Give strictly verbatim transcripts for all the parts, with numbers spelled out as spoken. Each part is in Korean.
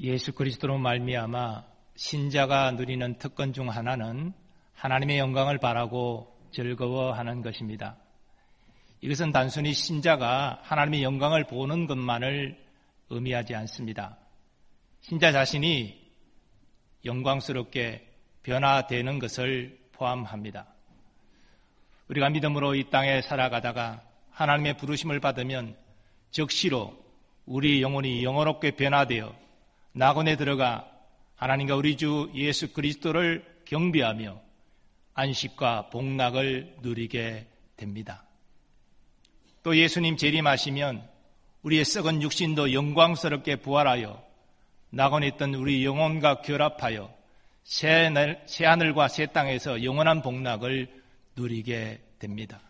예수 그리스도로 말미암아 신자가 누리는 특권 중 하나는 하나님의 영광을 바라고 즐거워하는 것입니다. 이것은 단순히 신자가 하나님의 영광을 보는 것만을 의미하지 않습니다. 신자 자신이 영광스럽게 변화되는 것을 포함합니다. 우리가 믿음으로 이 땅에 살아가다가 하나님의 부르심을 받으면 즉시로 우리 영혼이 영원롭게 변화되어 낙원에 들어가 하나님과 우리 주 예수 그리스도를 경배하며 안식과 복락을 누리게 됩니다. 또 예수님 재림하시면 우리의 썩은 육신도 영광스럽게 부활하여 낙원에 있던 우리 영혼과 결합하여 새 하늘과 새 땅에서 영원한 복락을 누리게 됩니다.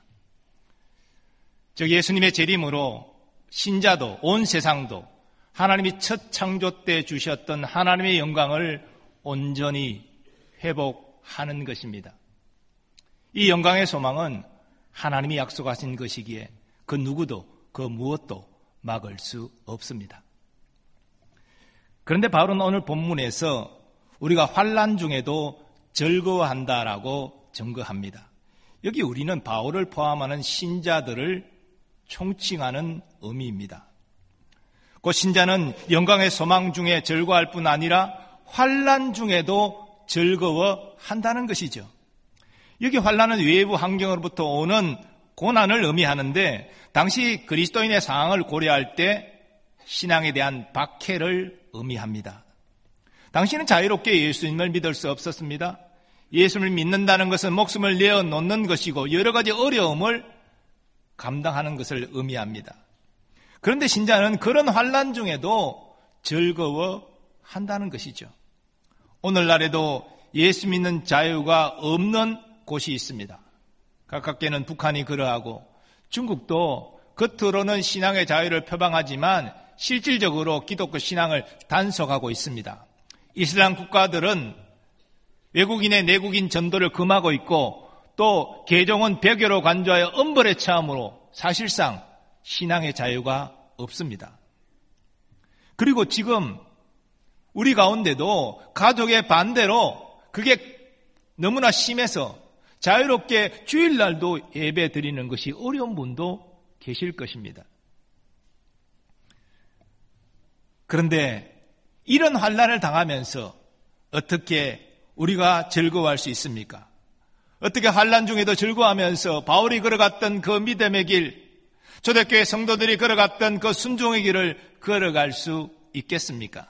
즉 예수님의 재림으로 신자도 온 세상도 하나님이 첫 창조 때 주셨던 하나님의 영광을 온전히 회복하는 것입니다. 이 영광의 소망은 하나님이 약속하신 것이기에 그 누구도 그 무엇도 막을 수 없습니다. 그런데 바울은 오늘 본문에서 우리가 환난 중에도 즐거워한다라고 증거합니다. 여기 우리는 바울을 포함하는 신자들을 총칭하는 의미입니다. 그 신자는 영광의 소망 중에 즐거워할 뿐 아니라 환난 중에도 즐거워한다는 것이죠. 여기 환난은 외부 환경으로부터 오는 고난을 의미하는데 당시 그리스도인의 상황을 고려할 때 신앙에 대한 박해를 의미합니다. 당시는 자유롭게 예수님을 믿을 수 없었습니다. 예수님을 믿는다는 것은 목숨을 내어놓는 것이고 여러 가지 어려움을 감당하는 것을 의미합니다. 그런데 신자는 그런 환난 중에도 즐거워한다는 것이죠. 오늘날에도 예수 믿는 자유가 없는 곳이 있습니다. 가깝게는 북한이 그러하고 중국도 겉으로는 신앙의 자유를 표방하지만 실질적으로 기독교 신앙을 단속하고 있습니다. 이슬람 국가들은 외국인의 내국인 전도를 금하고 있고 또 개종은 배교로 간주하여 엄벌에 처함으로 사실상 신앙의 자유가 없습니다. 그리고 지금 우리 가운데도 가족의 반대로 그게 너무나 심해서 자유롭게 주일날도 예배 드리는 것이 어려운 분도 계실 것입니다. 그런데 이런 환난을 당하면서 어떻게 우리가 즐거워할 수 있습니까? 어떻게 환난 중에도 즐거워하면서 바울이 걸어갔던 그 믿음의 길, 초대교회 성도들이 걸어갔던 그 순종의 길을 걸어갈 수 있겠습니까?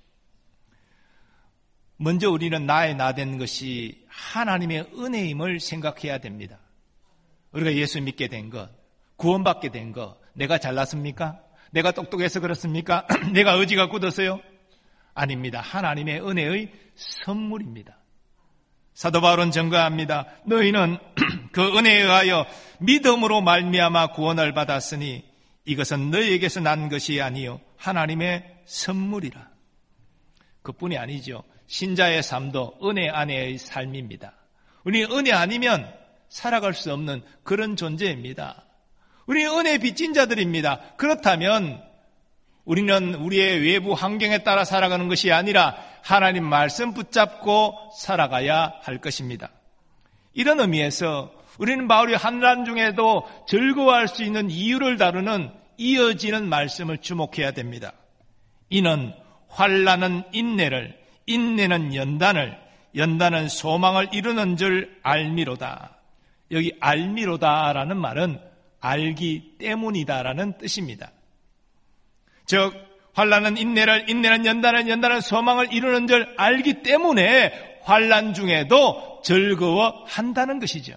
먼저 우리는 나의 나된 것이 하나님의 은혜임을 생각해야 됩니다. 우리가 예수 믿게 된 것, 구원받게 된 것, 내가 잘났습니까? 내가 똑똑해서 그렇습니까? 내가 의지가 굳어서요? 아닙니다. 하나님의 은혜의 선물입니다. 사도 바울은 증거합니다. 너희는 그 은혜에 의하여 믿음으로 말미암아 구원을 받았으니 이것은 너희에게서 난 것이 아니요 하나님의 선물이라. 그뿐이 아니죠. 신자의 삶도 은혜 안에의 삶입니다. 우리 은혜 아니면 살아갈 수 없는 그런 존재입니다. 우리 은혜 빚진 자들입니다. 그렇다면 우리는 우리의 외부 환경에 따라 살아가는 것이 아니라 하나님 말씀 붙잡고 살아가야 할 것입니다. 이런 의미에서 우리는 바울이 환난 중에도 즐거워할 수 있는 이유를 다루는 이어지는 말씀을 주목해야 됩니다. 이는 환난은 인내를, 인내는 연단을, 연단은 소망을 이루는 줄 알미로다. 여기 알미로다라는 말은 알기 때문이다라는 뜻입니다. 즉 환난은 인내를, 인내는 연단을, 연단은 소망을 이루는 줄 알기 때문에 환난 중에도 즐거워한다는 것이죠.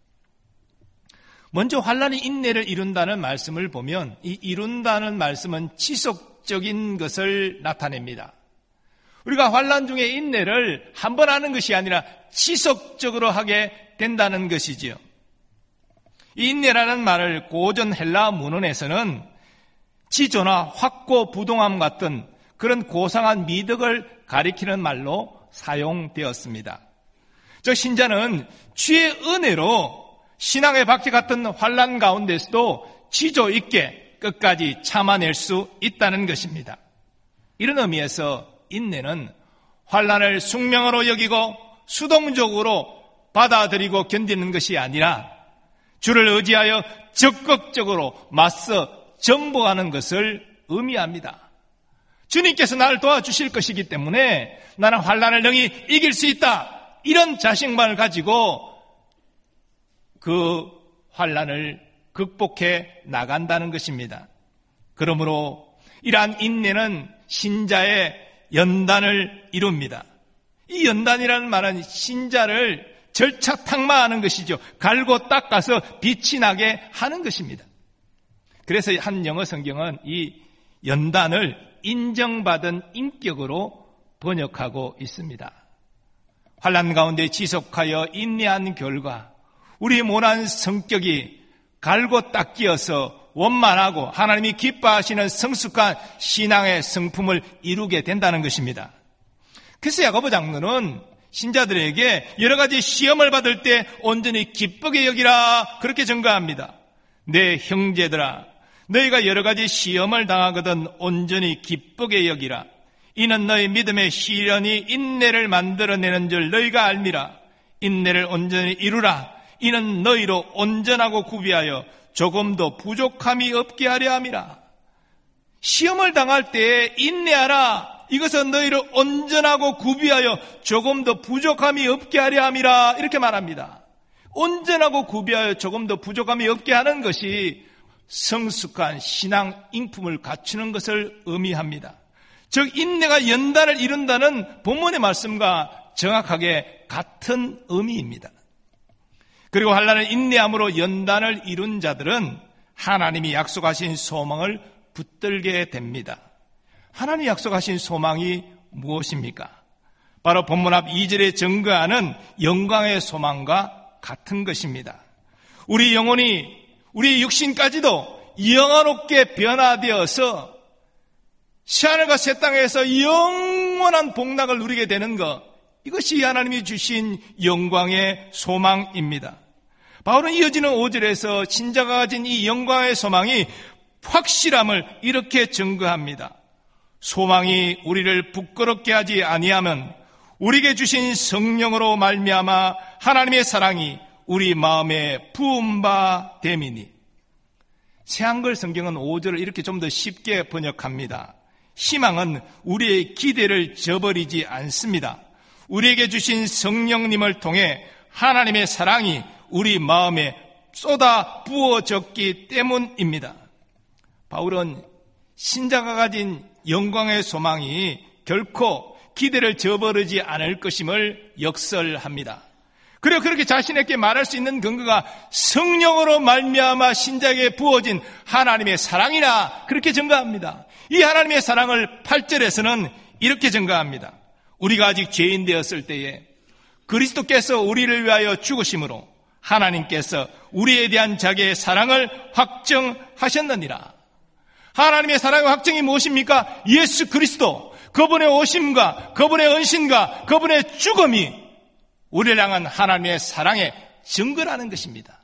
먼저 환난이 인내를 이룬다는 말씀을 보면 이 이룬다는 말씀은 지속적인 것을 나타냅니다. 우리가 환난 중에 인내를 한 번 하는 것이 아니라 지속적으로 하게 된다는 것이지요. 이 인내라는 말을 고전 헬라 문헌에서는 지조나 확고 부동함 같은 그런 고상한 미덕을 가리키는 말로 사용되었습니다. 저 신자는 주의 은혜로 신앙의 박해 같은 환난 가운데서도 지조 있게 끝까지 참아낼 수 있다는 것입니다. 이런 의미에서 인내는 환난을 숙명으로 여기고 수동적으로 받아들이고 견디는 것이 아니라 주를 의지하여 적극적으로 맞서 정복하는 것을 의미합니다. 주님께서 나를 도와주실 것이기 때문에 나는 환난을 능히 이길 수 있다. 이런 자신감을 가지고 그 환난을 극복해 나간다는 것입니다. 그러므로 이러한 인내는 신자의 연단을 이룹니다. 이 연단이라는 말은 신자를 절차탁마하는 것이죠. 갈고 닦아서 빛이 나게 하는 것입니다. 그래서 한 영어 성경은 이 연단을 인정받은 인격으로 번역하고 있습니다. 환난 가운데 지속하여 인내한 결과 우리 모난 성격이 갈고 닦이어서 원만하고 하나님이 기뻐하시는 성숙한 신앙의 성품을 이루게 된다는 것입니다. 그래서 야고보 장로는 신자들에게 여러 가지 시험을 받을 때 온전히 기쁘게 여기라 그렇게 증거합니다. 내 형제들아, 너희가 여러 가지 시험을 당하거든 온전히 기쁘게 여기라. 이는 너희 믿음의 시련이 인내를 만들어내는 줄 너희가 알미라. 인내를 온전히 이루라. 이는 너희로 온전하고 구비하여 조금도 부족함이 없게 하려 함이라. 시험을 당할 때에 인내하라. 이것은 너희를 온전하고 구비하여 조금도 부족함이 없게 하려 함이라. 이렇게 말합니다. 온전하고 구비하여 조금도 부족함이 없게 하는 것이 성숙한 신앙 인품을 갖추는 것을 의미합니다. 즉 인내가 연단을 이룬다는 본문의 말씀과 정확하게 같은 의미입니다. 그리고 환난을 인내함으로 연단을 이룬 자들은 하나님이 약속하신 소망을 붙들게 됩니다. 하나님이 약속하신 소망이 무엇입니까? 바로 본문 앞 이 절에 증거하는 영광의 소망과 같은 것입니다. 우리 영혼이, 우리 육신까지도 영원롭게 변화되어서 새하늘과 새 땅에서 영원한 복락을 누리게 되는 것, 이것이 하나님이 주신 영광의 소망입니다. 바울은 이어지는 오 절에서 신자가 가진 이 영광의 소망이 확실함을 이렇게 증거합니다. 소망이 우리를 부끄럽게 하지 아니하면 우리에게 주신 성령으로 말미암아 하나님의 사랑이 우리 마음에 부은 바 됨이니. 새한글 성경은 오 절을 이렇게 좀 더 쉽게 번역합니다. 희망은 우리의 기대를 저버리지 않습니다. 우리에게 주신 성령님을 통해 하나님의 사랑이 우리 마음에 쏟아 부어졌기 때문입니다. 바울은 신자가 가진 영광의 소망이 결코 기대를 저버리지 않을 것임을 역설합니다. 그리고 그렇게 자신에게 말할 수 있는 근거가 성령으로 말미암아 신자에게 부어진 하나님의 사랑이라 그렇게 증거합니다. 이 하나님의 사랑을 팔 절에서는 이렇게 증거합니다. 우리가 아직 죄인 되었을 때에 그리스도께서 우리를 위하여 죽으심으로 하나님께서 우리에 대한 자기의 사랑을 확정하셨느니라. 하나님의 사랑의 확정이 무엇입니까? 예수 그리스도, 그분의 오심과 그분의 은신과 그분의 죽음이 우리를 향한 하나님의 사랑의 증거라는 것입니다.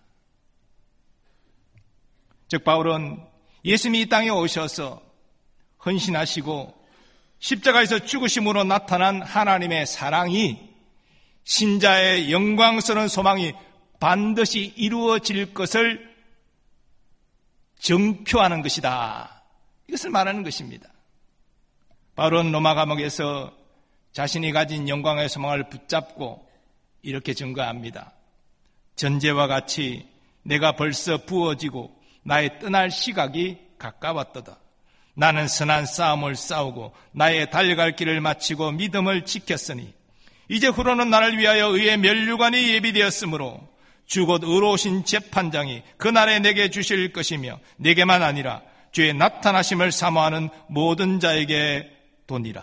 즉 바울은 예수님이 이 땅에 오셔서 헌신하시고 십자가에서 죽으심으로 나타난 하나님의 사랑이 신자의 영광스러운 소망이 반드시 이루어질 것을 정표하는 것이다. 이것을 말하는 것입니다. 바울은 로마 감옥에서 자신이 가진 영광의 소망을 붙잡고 이렇게 증거합니다. 전제와 같이 내가 벌써 부어지고 나의 떠날 시각이 가까웠도다. 나는 선한 싸움을 싸우고 나의 달려갈 길을 마치고 믿음을 지켰으니 이제 후로는 나를 위하여 의의 면류관이 예비되었으므로 주 곧 의로우신 재판장이 그날에 내게 주실 것이며 내게만 아니라 주의 나타나심을 사모하는 모든 자에게 도니라.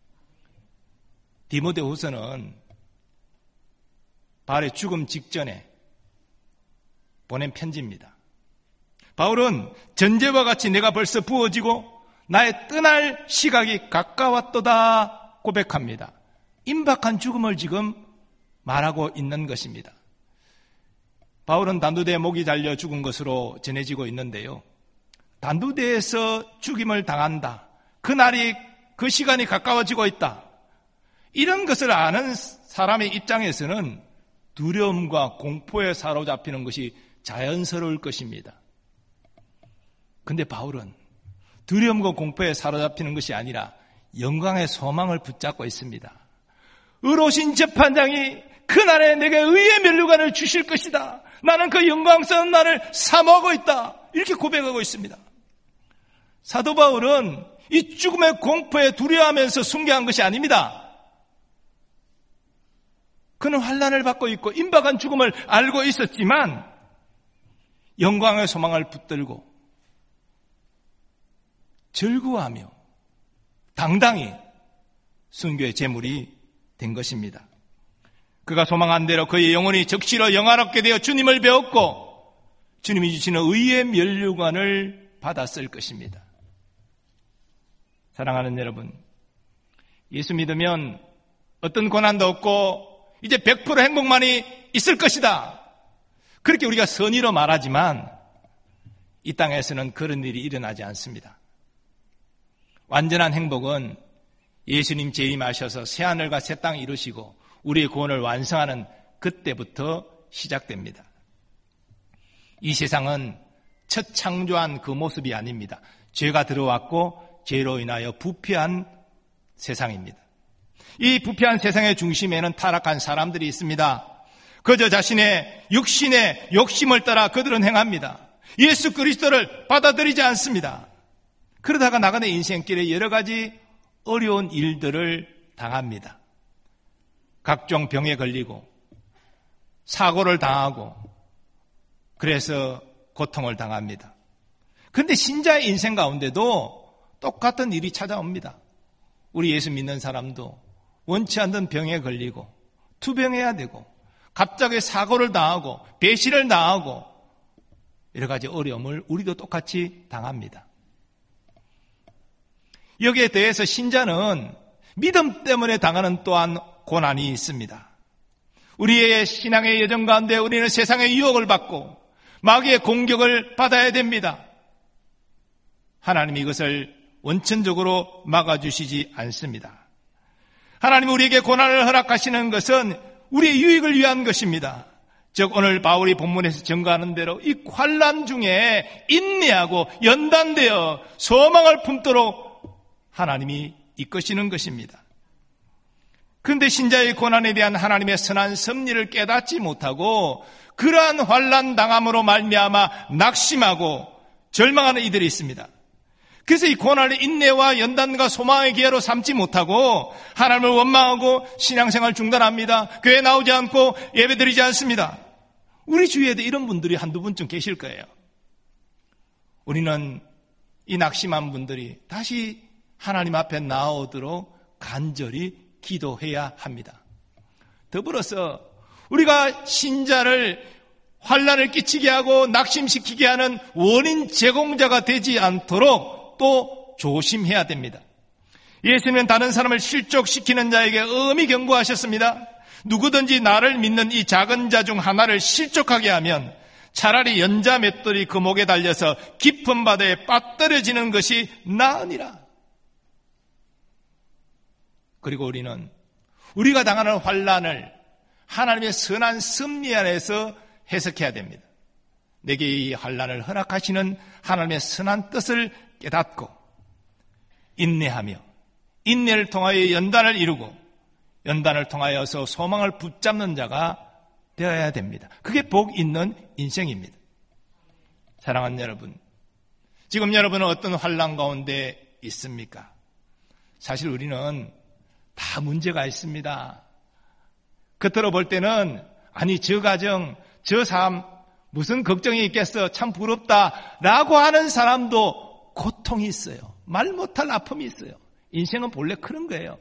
디모데후서는 바울의 죽음 직전에 보낸 편지입니다. 바울은 전제와 같이 내가 벌써 부어지고 나의 떠날 시각이 가까웠도다 고백합니다. 임박한 죽음을 지금 말하고 있는 것입니다. 바울은 단두대에 목이 잘려 죽은 것으로 전해지고 있는데요. 단두대에서 죽임을 당한다. 그날이 그 시간이 가까워지고 있다. 이런 것을 아는 사람의 입장에서는 두려움과 공포에 사로잡히는 것이 자연스러울 것입니다. 근데 바울은 두려움과 공포에 사로잡히는 것이 아니라 영광의 소망을 붙잡고 있습니다. 의로우신 재판장이 그날에 내게 의의 면류관을 주실 것이다. 나는 그 영광스러운 날을 사모하고 있다. 이렇게 고백하고 있습니다. 사도 바울은 이 죽음의 공포에 두려워하면서 순교한 것이 아닙니다. 그는 환난을 받고 있고 임박한 죽음을 알고 있었지만 영광의 소망을 붙들고 즐거워하며 당당히 순교의 제물이 된 것입니다. 그가 소망한 대로 그의 영혼이 적시로 영화롭게 되어 주님을 배웠고 주님이 주시는 의의 면류관을 받았을 것입니다. 사랑하는 여러분, 예수 믿으면 어떤 고난도 없고 이제 백 퍼센트 행복만이 있을 것이다. 그렇게 우리가 선의로 말하지만 이 땅에서는 그런 일이 일어나지 않습니다. 완전한 행복은 예수님 재림하셔서 새하늘과 새 땅 이루시고 우리의 구원을 완성하는 그때부터 시작됩니다. 이 세상은 첫 창조한 그 모습이 아닙니다. 죄가 들어왔고 죄로 인하여 부패한 세상입니다. 이 부패한 세상의 중심에는 타락한 사람들이 있습니다. 그저 자신의 육신의 욕심을 따라 그들은 행합니다. 예수 그리스도를 받아들이지 않습니다. 그러다가 나가는 인생길에 여러 가지 어려운 일들을 당합니다. 각종 병에 걸리고 사고를 당하고 그래서 고통을 당합니다. 그런데 신자의 인생 가운데도 똑같은 일이 찾아옵니다. 우리 예수 믿는 사람도 원치 않는 병에 걸리고 투병해야 되고 갑자기 사고를 당하고 배신을 당하고 여러 가지 어려움을 우리도 똑같이 당합니다. 여기에 대해서 신자는 믿음 때문에 당하는 또한 고난이 있습니다. 우리의 신앙의 여정 가운데 우리는 세상의 유혹을 받고 마귀의 공격을 받아야 됩니다. 하나님이 이것을 원천적으로 막아주시지 않습니다. 하나님이 우리에게 고난을 허락하시는 것은 우리의 유익을 위한 것입니다. 즉 오늘 바울이 본문에서 증거하는 대로 이 환난 중에 인내하고 연단되어 소망을 품도록 하나님이 이끄시는 것입니다. 그런데 신자의 고난에 대한 하나님의 선한 섭리를 깨닫지 못하고 그러한 환난 당함으로 말미암아 낙심하고 절망하는 이들이 있습니다. 그래서 이 고난을 인내와 연단과 소망의 기회로 삼지 못하고 하나님을 원망하고 신앙생활 중단합니다. 교회 나오지 않고 예배드리지 않습니다. 우리 주위에도 이런 분들이 한두 분쯤 계실 거예요. 우리는 이 낙심한 분들이 다시 하나님 앞에 나오도록 간절히 기도해야 합니다. 더불어서 우리가 신자를 환난을 끼치게 하고 낙심시키게 하는 원인 제공자가 되지 않도록 또 조심해야 됩니다. 예수님은 다른 사람을 실족시키는 자에게 엄히 경고하셨습니다. 누구든지 나를 믿는 이 작은 자 중 하나를 실족하게 하면 차라리 연자 맷돌이 그 목에 달려서 깊은 바다에 빠뜨려지는 것이 나으니라. 그리고 우리는 우리가 당하는 환난을 하나님의 선한 섭리 안에서 해석해야 됩니다. 내게 이 환난을 허락하시는 하나님의 선한 뜻을 깨닫고 인내하며 인내를 통하여 연단을 이루고 연단을 통하여서 소망을 붙잡는 자가 되어야 됩니다. 그게 복 있는 인생입니다. 사랑하는 여러분, 지금 여러분은 어떤 환난 가운데 있습니까? 사실 우리는 다 문제가 있습니다. 겉으로 볼 때는 아니 저 가정, 저 삶 무슨 걱정이 있겠어, 참 부럽다라고 하는 사람도 고통이 있어요. 말 못할 아픔이 있어요. 인생은 본래 그런 거예요.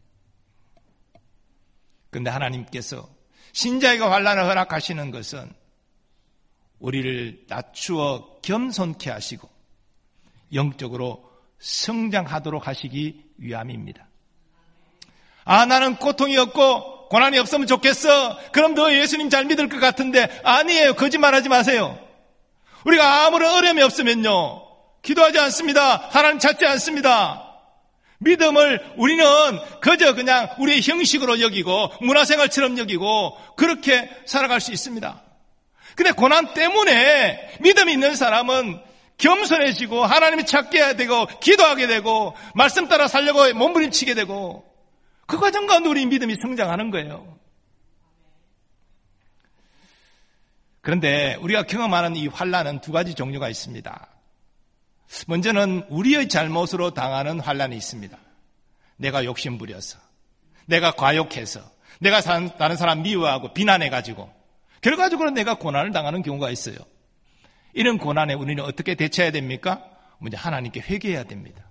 그런데 하나님께서 신자에게 환난을 허락하시는 것은 우리를 낮추어 겸손케 하시고 영적으로 성장하도록 하시기 위함입니다. 아, 나는 고통이 없고 고난이 없으면 좋겠어. 그럼 너 예수님 잘 믿을 것 같은데 아니에요. 거짓말하지 마세요. 우리가 아무런 어려움이 없으면요 기도하지 않습니다. 하나님 찾지 않습니다. 믿음을 우리는 그저 그냥 우리의 형식으로 여기고 문화생활처럼 여기고 그렇게 살아갈 수 있습니다. 근데 고난 때문에 믿음이 있는 사람은 겸손해지고 하나님을 찾게 되고 기도하게 되고 말씀 따라 살려고 몸부림치게 되고 그 과정 가운데 우리 믿음이 성장하는 거예요. 그런데 우리가 경험하는 이 환난은 두 가지 종류가 있습니다. 먼저는 우리의 잘못으로 당하는 환난이 있습니다. 내가 욕심부려서, 내가 과욕해서, 내가 다른 사람 미워하고 비난해가지고 결과적으로 내가 고난을 당하는 경우가 있어요. 이런 고난에 우리는 어떻게 대처해야 됩니까? 먼저 하나님께 회개해야 됩니다.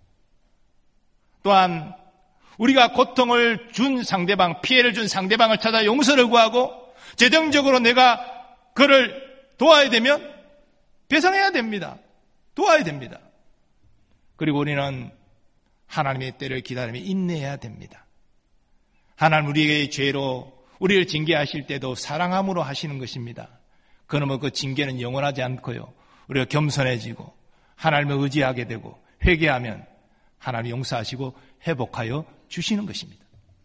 또한 우리가 고통을 준 상대방, 피해를 준 상대방을 찾아 용서를 구하고 재정적으로 내가 그를 도와야 되면 배상해야 됩니다. 도와야 됩니다. 그리고 우리는 하나님의 때를 기다리며 인내해야 됩니다. 하나님 우리의 죄로 우리를 징계하실 때도 사랑함으로 하시는 것입니다. 그러면 그 징계는 영원하지 않고요. 우리가 겸손해지고 하나님을 의지하게 되고 회개하면 하나님 용서하시고 회복하여 주시는 것입니다.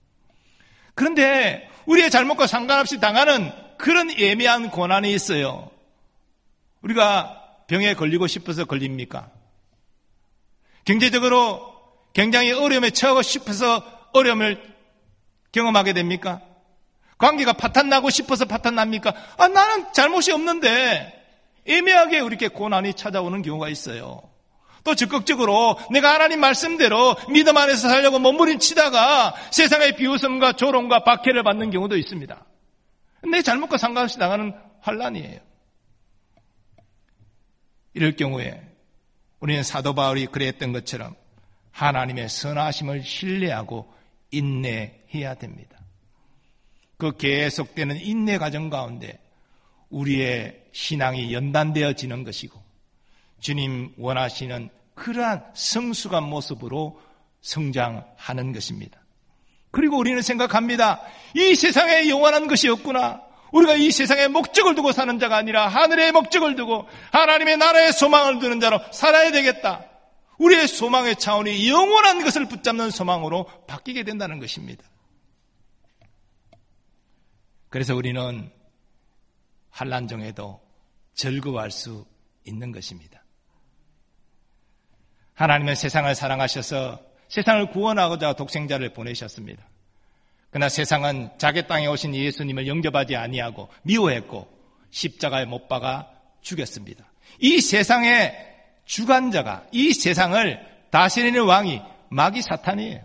그런데 우리의 잘못과 상관없이 당하는 그런 애매한 고난이 있어요. 우리가 병에 걸리고 싶어서 걸립니까? 경제적으로 굉장히 어려움에 처하고 싶어서 어려움을 경험하게 됩니까? 관계가 파탄나고 싶어서 파탄납니까? 아, 나는 잘못이 없는데 애매하게 이렇게 고난이 찾아오는 경우가 있어요. 또 적극적으로 내가 하나님 말씀대로 믿음 안에서 살려고 몸부림치다가 세상의 비웃음과 조롱과 박해를 받는 경우도 있습니다. 내 잘못과 상관없이 나가는 환난이에요. 이럴 경우에 우리는 사도 바울이 그랬던 것처럼 하나님의 선하심을 신뢰하고 인내해야 됩니다. 그 계속되는 인내 과정 가운데 우리의 신앙이 연단되어지는 것이고 주님 원하시는 그러한 성숙한 모습으로 성장하는 것입니다. 그리고 우리는 생각합니다. 이 세상에 영원한 것이 없구나. 우리가 이 세상에 목적을 두고 사는 자가 아니라 하늘의 목적을 두고 하나님의 나라의 소망을 두는 자로 살아야 되겠다. 우리의 소망의 차원이 영원한 것을 붙잡는 소망으로 바뀌게 된다는 것입니다. 그래서 우리는 환난 중에도 즐거워할 수 있는 것입니다. 하나님은 세상을 사랑하셔서 세상을 구원하고자 독생자를 보내셨습니다. 그러나 세상은 자기 땅에 오신 예수님을 영접하지 아니하고 미워했고 십자가에 못 박아 죽였습니다. 이 세상의 주관자가, 이 세상을 다스리는 왕이 마귀 사탄이에요.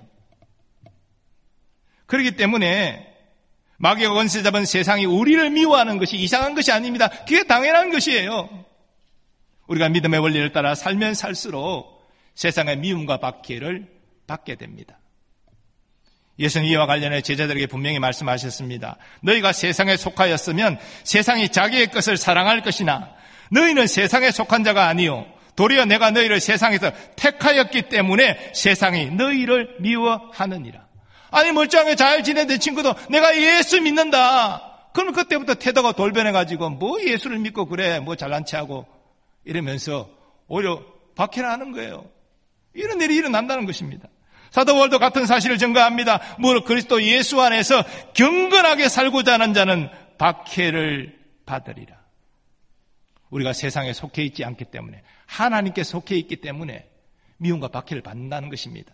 그렇기 때문에 마귀가 권세 잡은 세상이 우리를 미워하는 것이 이상한 것이 아닙니다. 그게 당연한 것이에요. 우리가 믿음의 원리를 따라 살면 살수록 세상의 미움과 박해를 받게 됩니다. 예수는 이와 관련해 제자들에게 분명히 말씀하셨습니다. 너희가 세상에 속하였으면 세상이 자기의 것을 사랑할 것이나 너희는 세상에 속한 자가 아니요 도리어 내가 너희를 세상에서 택하였기 때문에 세상이 너희를 미워하느니라. 아니 멀쩡하게 잘 지내던 친구도 내가 예수 믿는다. 그러면 그때부터 태도가 돌변해가지고 뭐 예수를 믿고 그래 뭐 잘난 체하고 이러면서 오히려 박해를 하는 거예요. 이런 일이 일어난다는 것입니다. 사도 바울도 같은 사실을 증거합니다. 무릇 그리스도 예수 안에서 경건하게 살고자 하는 자는 박해를 받으리라. 우리가 세상에 속해 있지 않기 때문에 하나님께 속해 있기 때문에 미움과 박해를 받는다는 것입니다.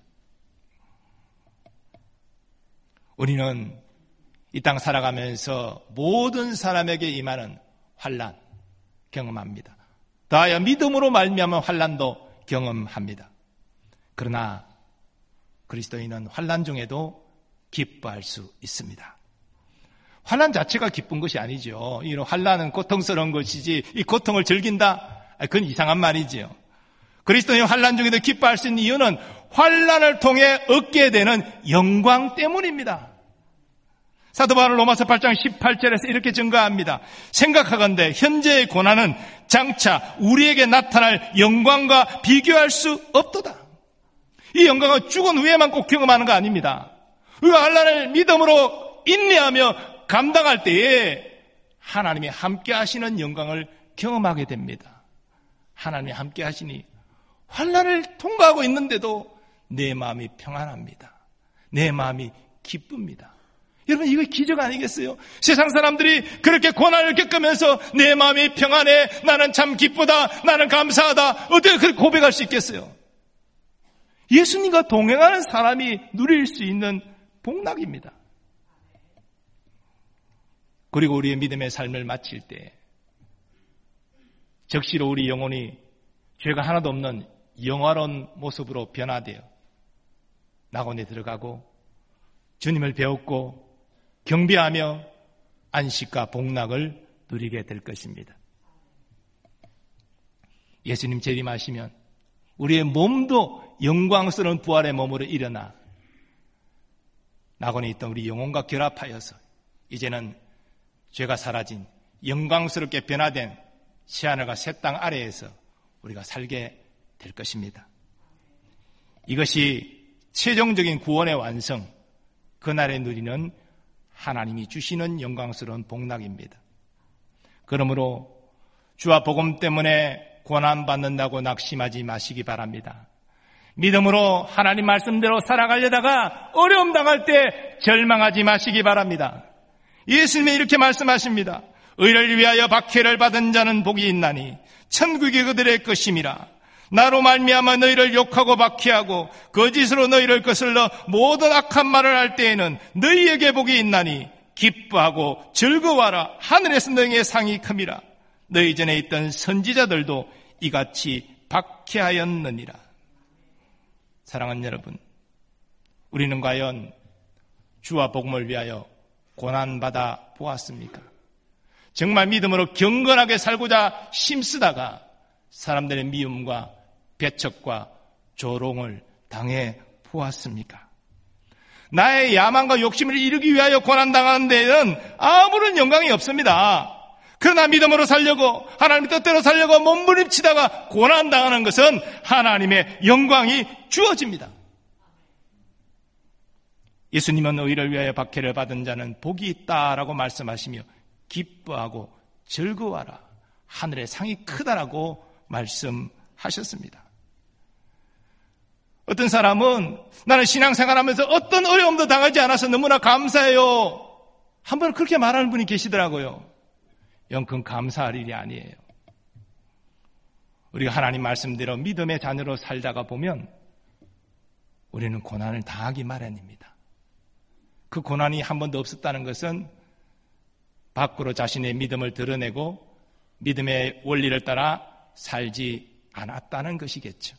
우리는 이 땅 살아가면서 모든 사람에게 임하는 환난 경험합니다. 다하여 믿음으로 말미암은 환난도 경험합니다. 그러나 그리스도인은 환난 중에도 기뻐할 수 있습니다. 환난 자체가 기쁜 것이 아니죠. 이런 환난은 고통스러운 것이지 이 고통을 즐긴다? 그건 이상한 말이지요. 그리스도인 환난 중에도 기뻐할 수 있는 이유는 환난을 통해 얻게 되는 영광 때문입니다. 사도 바울은 로마서 팔 장 십팔 절에서 이렇게 증거합니다. 생각하건대 현재의 고난은 장차 우리에게 나타날 영광과 비교할 수 없도다. 이 영광은 죽은 후에만 꼭 경험하는 거 아닙니다. 우리가 환난을 믿음으로 인내하며 감당할 때에 하나님이 함께 하시는 영광을 경험하게 됩니다. 하나님이 함께 하시니 환난을 통과하고 있는데도 내 마음이 평안합니다. 내 마음이 기쁩니다. 여러분, 이거 기적 아니겠어요? 세상 사람들이 그렇게 고난을 겪으면서 내 마음이 평안해, 나는 참 기쁘다, 나는 감사하다, 어떻게 그렇게 고백할 수 있겠어요? 예수님과 동행하는 사람이 누릴 수 있는 복락입니다. 그리고 우리의 믿음의 삶을 마칠 때 적시로 우리 영혼이 죄가 하나도 없는 영화로운 모습으로 변화되어 낙원에 들어가고 주님을 배웠고 경배하며 안식과 복락을 누리게 될 것입니다. 예수님 재림하시면 우리의 몸도 영광스러운 부활의 몸으로 일어나 낙원에 있던 우리 영혼과 결합하여서 이제는 죄가 사라진 영광스럽게 변화된 새하늘과 새 땅 아래에서 우리가 살게 될 것입니다. 이것이 최종적인 구원의 완성, 그날에 누리는 하나님이 주시는 영광스러운 복락입니다. 그러므로 주와 복음 때문에 고난받는다고 낙심하지 마시기 바랍니다. 믿음으로 하나님 말씀대로 살아가려다가 어려움 당할 때 절망하지 마시기 바랍니다. 예수님이 이렇게 말씀하십니다. 의를 위하여 박해를 받은 자는 복이 있나니 천국이 그들의 것임이라. 나로 말미암아 너희를 욕하고 박해하고 거짓으로 너희를 거슬러 모든 악한 말을 할 때에는 너희에게 복이 있나니 기뻐하고 즐거워하라. 하늘에서 너희의 상이 큼이라. 너희 전에 있던 선지자들도 이같이 박해하였느니라. 사랑하는 여러분, 우리는 과연 주와 복음을 위하여 고난받아 보았습니까? 정말 믿음으로 경건하게 살고자 힘쓰다가 사람들의 미움과 배척과 조롱을 당해 보았습니까? 나의 야망과 욕심을 이루기 위하여 고난당하는 데에는 아무런 영광이 없습니다. 그러나 믿음으로 살려고, 하나님의 뜻대로 살려고 몸부림치다가 고난당하는 것은 하나님의 영광이 주어집니다. 예수님은 의를 위하여 박해를 받은 자는 복이 있다라고 말씀하시며 기뻐하고 즐거워하라. 하늘의 상이 크다라고 말씀하셨습니다. 어떤 사람은 나는 신앙생활하면서 어떤 어려움도 당하지 않아서 너무나 감사해요. 한번 그렇게 말하는 분이 계시더라고요. 영큰 감사할 일이 아니에요. 우리가 하나님 말씀대로 믿음의 자녀로 살다가 보면 우리는 고난을 당하기 마련입니다. 그 고난이 한 번도 없었다는 것은 밖으로 자신의 믿음을 드러내고 믿음의 원리를 따라 살지 않았다는 것이겠죠.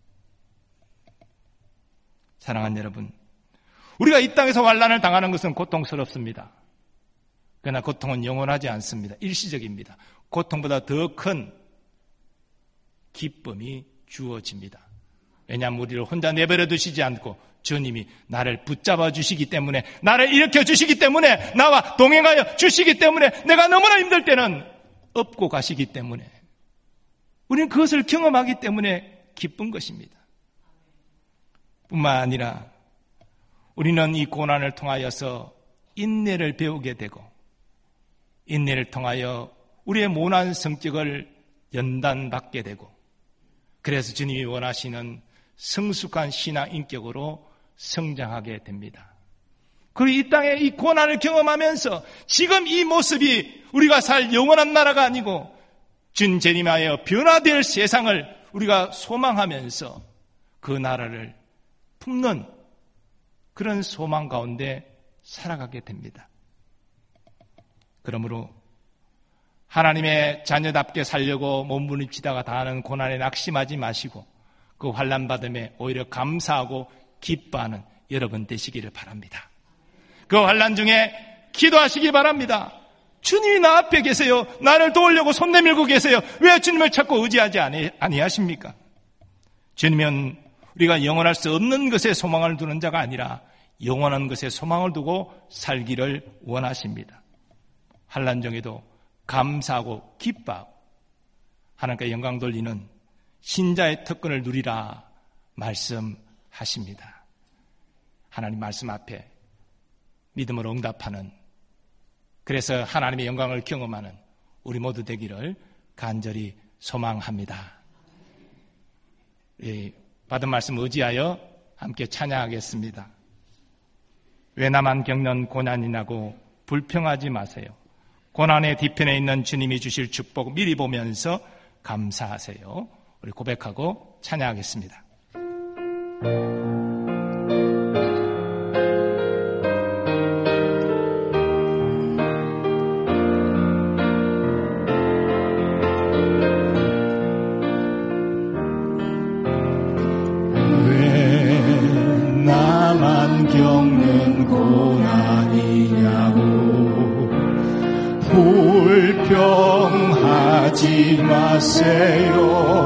사랑하는 여러분, 우리가 이 땅에서 환난을 당하는 것은 고통스럽습니다. 그러나 고통은 영원하지 않습니다. 일시적입니다. 고통보다 더 큰 기쁨이 주어집니다. 왜냐하면 우리를 혼자 내버려 두시지 않고 주님이 나를 붙잡아 주시기 때문에, 나를 일으켜 주시기 때문에, 나와 동행하여 주시기 때문에, 내가 너무나 힘들 때는 업고 가시기 때문에, 우리는 그것을 경험하기 때문에 기쁜 것입니다. 뿐만 아니라 우리는 이 고난을 통하여서 인내를 배우게 되고, 인내를 통하여 우리의 모난 성격을 연단받게 되고, 그래서 주님이 원하시는 성숙한 신앙 인격으로 성장하게 됩니다. 그리고 이 땅에 이 고난을 경험하면서 지금 이 모습이 우리가 살 영원한 나라가 아니고 준 재림하여 변화될 세상을 우리가 소망하면서 그 나라를 품는 그런 소망 가운데 살아가게 됩니다. 그러므로 하나님의 자녀답게 살려고 몸부림치다가 당하는 고난에 낙심하지 마시고 그 환난 받음에 오히려 감사하고 기뻐하는 여러분 되시기를 바랍니다. 그 환난 중에 기도하시기 바랍니다. 주님이 나 앞에 계세요. 나를 도우려고 손 내밀고 계세요. 왜 주님을 찾고 의지하지 아니하십니까? 주님은 우리가 영원할 수 없는 것에 소망을 두는 자가 아니라 영원한 것에 소망을 두고 살기를 원하십니다. 환난 중에도 감사하고 기뻐하고 하나님께 영광 돌리는 신자의 특권을 누리라 말씀하십니다. 하나님 말씀 앞에 믿음으로 응답하는, 그래서 하나님의 영광을 경험하는 우리 모두 되기를 간절히 소망합니다. 예, 받은 말씀 의지하여 함께 찬양하겠습니다. 왜 나만 겪는 고난이라고 불평하지 마세요. 고난의 뒤편에 있는 주님이 주실 축복 미리 보면서 감사하세요. 우리 고백하고 찬양하겠습니다. 겪는 고난이냐고 불평하지 마세요.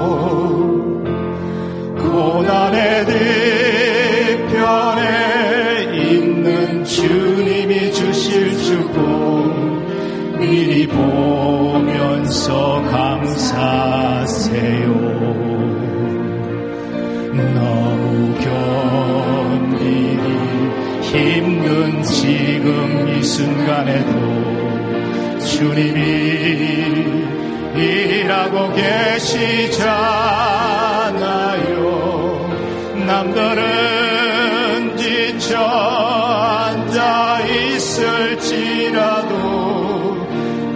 고난의 뒤편에 있는 주님이 주실 축복 미리 보면서 감사하세요. 너무 견디기 힘든 지금 이 순간에도 주님이 일하고 계시잖아요. 남들은 지쳐 앉아 있을지라도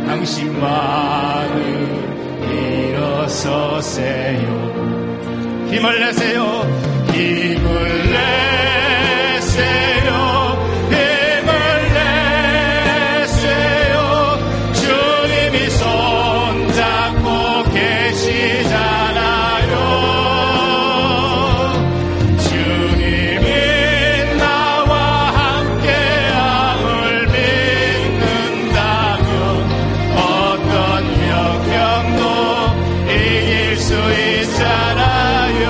당신만은 일어서세요. 힘을 내세요. 힘을 내세요. 힘을 내세요. 주님이 손잡고 계시잖아요. 주님이 나와 함께함을 믿는다면 어떤 역경도 이길 수 있잖아요.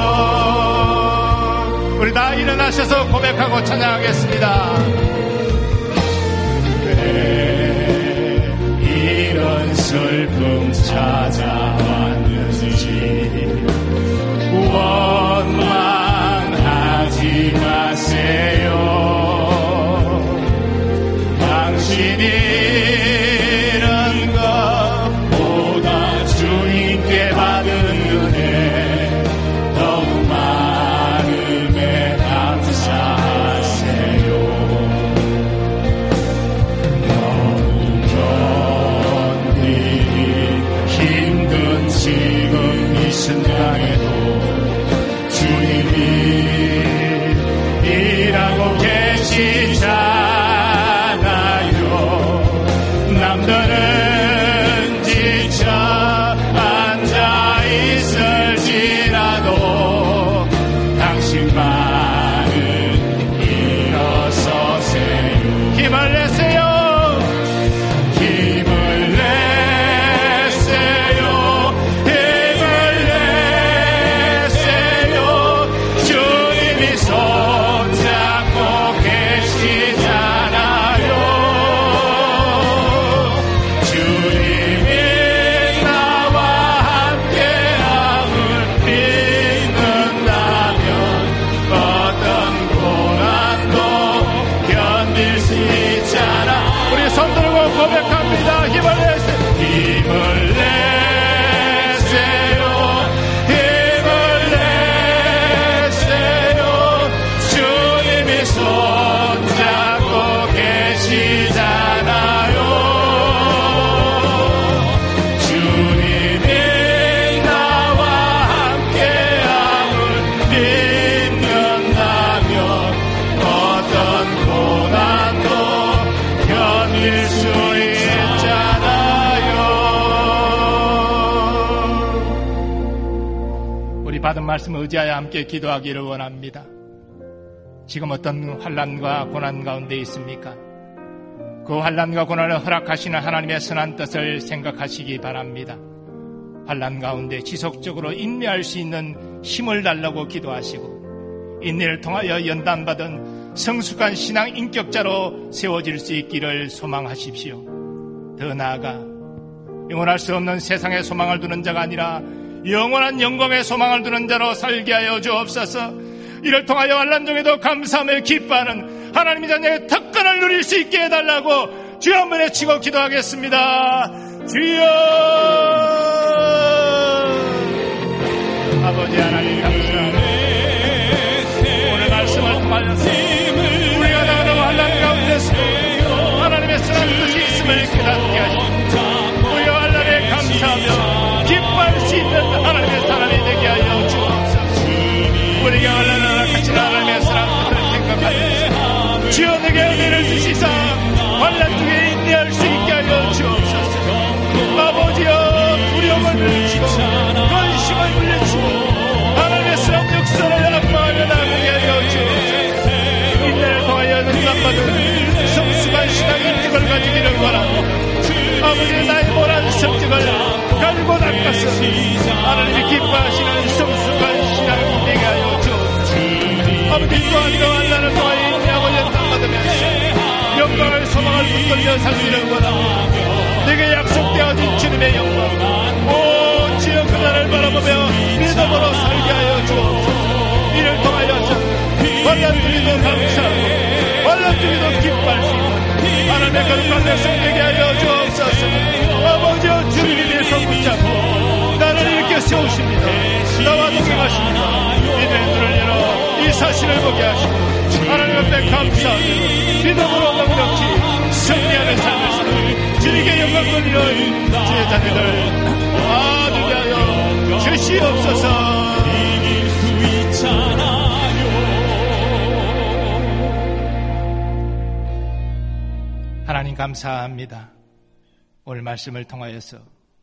우리 다 일어나셔서 고백하고 찬양하겠습니다. 왜 이런 슬픔 찾아왔는지 원망하지 마세요. 당신이 이런 것보다 주님께 받은 은혜 더욱 많음에 감사하세요. 너무 견디기 힘든 지금 이 순간에도 주님이 일하고 계시잖아요. 남들은 지쳐 앉아 있을지라도 당신만은 일어서세요. 힘을 내세요. 힘을 내세요. 힘을 내세요. 주님이 손잡고 계시잖아요. 주님이 나와 함께함을 믿는다면 어떤 고난도 견딜 수 있잖아. 우리 손 들고 고백합니다. 힘을 내세요. 힘을 내세요. 힘을 내세요. 주님이 손잡고 계시잖아요. 주님이 나와 함께함을 믿는다면 어떤 고난도 견딜 수 있잖아요. 우리 받은 말씀을 의지하여 함께 기도하기를 원합니다. 지금 어떤 환난과 고난 가운데 있습니까? 그 환난과 고난을 허락하시는 하나님의 선한 뜻을 생각하시기 바랍니다. 환난 가운데 지속적으로 인내할 수 있는 힘을 달라고 기도하시고 인내를 통하여 연단받은 성숙한 신앙 인격자로 세워질 수 있기를 소망하십시오. 더 나아가 영원할 수 없는 세상에 소망을 두는 자가 아니라 영원한 영광에 소망을 두는 자로 살게 하여 주옵소서. 이를 통하여 환난 중에도 감사하며 기뻐하는 하나님의 자녀의 특권을 누릴 수 있게 해달라고 주여 한번 외치고 기도하겠습니다. 주여. 아버지 하나님 감사합니다. 오늘 말씀 하나님을 깨닫게 하시고 우리 환난에 감사하며 기뻐할 수 있는 하나님의 사람이 되게 하여 주옵소서. 우리가 환난을 같이 하나님의 사람들을 생각하면서 주여 내게 은혜를 주시사 환난 중에 인내할 수 있게 하여 주옵소서. 아버지여 두려움을 물리치고 근심을 물리치고 하나님의 사람 역사를 악마하며 나가게 하여 주옵소서. 인내를 통하여 응답받은 성숙한 신앙 인격을 가지기를 원합니다. 아버지 나의 모난 성격을 갈고 닦아서 하나님이 기뻐하시는 성숙한 신앙이 되게 하여 주옵소서. 아버지 또한 또한 나를 통하여 인내하고 연단받으면서 영광을 소망을 붙들려 살기를 원합니다. 내게 약속되어진 주님의 영광 오 주여 그날을 바라보며 믿음으로 살게 하여 주옵소서. 이를 통하여서 환난 중에도 감사하고 환난 중에도 기뻐할 수 있는 하나님의 거룩한 백성 되게 하여 주옵소서. 아버지여 주님이 내 손 붙잡고 나를 이렇게 세우십니다. 나와 동행하십니다. 이들의 눈을 열어 이 사실을 보게 하시고 하나님 앞에 감사하며 믿음으로 넉넉히 승리하는 삶을 살아 주님께 영광 돌리는 주의 자녀들 아들게 하여 주시옵소서. 이길 수 있잖아요. 하나님 감사합니다. 오늘 말씀을 통하여서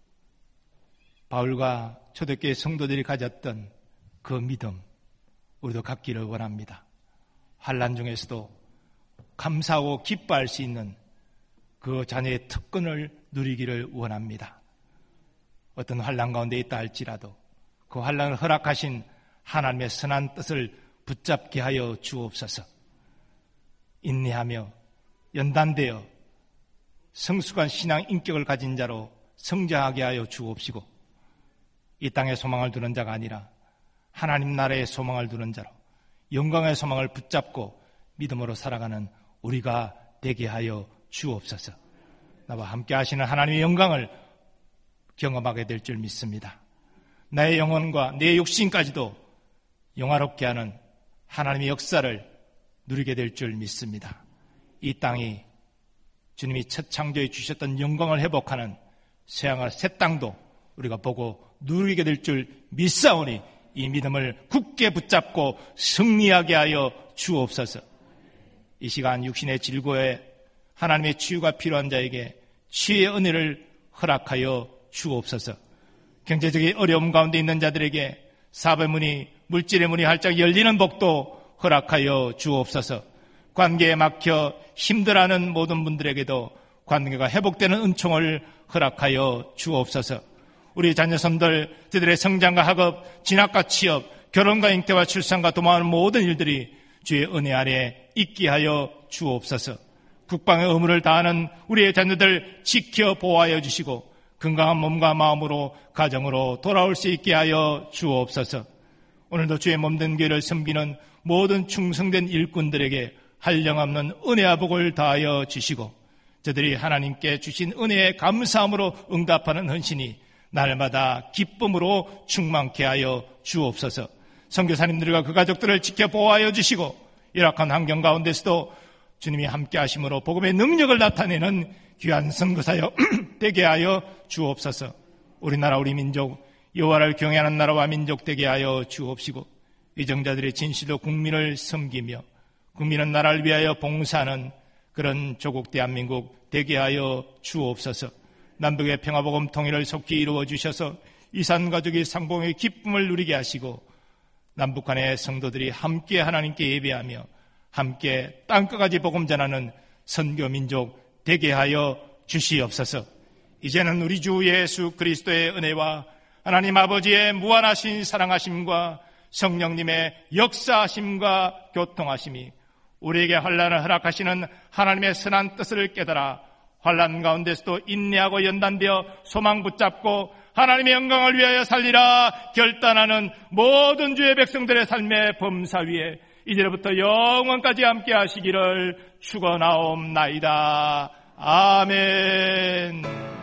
바울과 초대교회 성도들이 가졌던 그 믿음 우리도 갖기를 원합니다. 환난 중에서도 감사하고 기뻐할 수 있는 그 자녀의 특권을 누리기를 원합니다. 어떤 환난 가운데 있다 할지라도 그 환난을 허락하신 하나님의 선한 뜻을 붙잡게 하여 주옵소서. 인내하며 연단되어 성숙한 신앙 인격을 가진 자로 성장하게 하여 주옵시고 이 땅에 소망을 두는 자가 아니라 하나님 나라의 소망을 두는 자로 영광의 소망을 붙잡고 믿음으로 살아가는 우리가 되게 하여 주옵소서. 나와 함께 하시는 하나님의 영광을 경험하게 될 줄 믿습니다. 나의 영혼과 내 육신까지도 영화롭게 하는 하나님의 역사를 누리게 될 줄 믿습니다. 이 땅이 주님이 첫 창조해 주셨던 영광을 회복하는 새하늘 새 땅도 우리가 보고 누리게 될 줄 믿사오니 이 믿음을 굳게 붙잡고 승리하게 하여 주옵소서. 이 시간 육신의 질고에 하나님의 치유가 필요한 자에게 치유의 은혜를 허락하여 주옵소서. 경제적인 어려움 가운데 있는 자들에게 사업의 문이 물질의 문이 활짝 열리는 복도 허락하여 주옵소서. 관계에 막혀 힘들어하는 모든 분들에게도 관계가 회복되는 은총을 허락하여 주옵소서. 우리 자녀손들 그들의 성장과 학업, 진학과 취업, 결혼과 잉태와 출산과 도모하는 모든 일들이 주의 은혜 아래 있게 하여 주옵소서. 국방의 의무를 다하는 우리의 자녀들 지켜 보호하여 주시고 건강한 몸과 마음으로 가정으로 돌아올 수 있게 하여 주옵소서. 오늘도 주의 몸된 교회를 섬기는 모든 충성된 일꾼들에게 한량없는 은혜와 복을 다하여 주시고 저들이 하나님께 주신 은혜에 감사함으로 응답하는 헌신이 날마다 기쁨으로 충만케 하여 주옵소서. 선교사님들과 그 가족들을 지켜 보호하여 주시고 열악한 환경 가운데서도 주님이 함께 하심으로 복음의 능력을 나타내는 귀한 선교사여 되게 하여 주옵소서. 우리나라 우리 민족 여호와를 경외하는 나라와 민족 되게 하여 주옵시고 위정자들의 진실로 국민을 섬기며 국민은 나라를 위하여 봉사하는 그런 조국 대한민국 되게 하여 주옵소서. 남북의 평화복음 통일을 속히 이루어 주셔서 이산 가족이 상봉의 기쁨을 누리게 하시고 남북한의 성도들이 함께 하나님께 예배하며 함께 땅끝까지 복음 전하는 선교민족 되게 하여 주시옵소서. 이제는 우리 주 예수 그리스도의 은혜와 하나님 아버지의 무한하신 사랑하심과 성령님의 역사하심과 교통하심이 우리에게 환난을 허락하시는 하나님의 선한 뜻을 깨달아 환난 가운데서도 인내하고 연단되어 소망 붙잡고 하나님의 영광을 위하여 살리라 결단하는 모든 주의 백성들의 삶의 범사 위에 이제부터 영원까지 함께 하시기를 축원하옵나이다. 아멘.